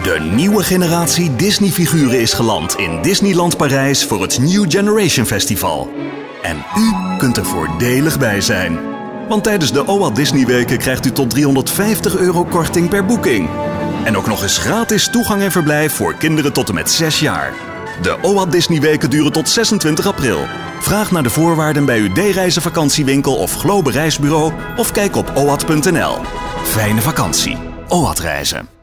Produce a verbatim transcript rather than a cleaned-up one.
De nieuwe generatie Disney-figuren is geland in Disneyland Parijs voor het New Generation Festival. En u kunt er voordelig bij zijn. Want tijdens de O W A Disney Weken krijgt u tot driehonderdvijftig euro korting per boeking. En ook nog eens gratis toegang en verblijf voor kinderen tot en met zes jaar. De O W A Disney Weken duren tot zesentwintig april. Vraag naar de voorwaarden bij uw D-reizen vakantiewinkel of Globe Reisbureau of kijk op owat punt n l. Fijne vakantie. O W A D Reizen.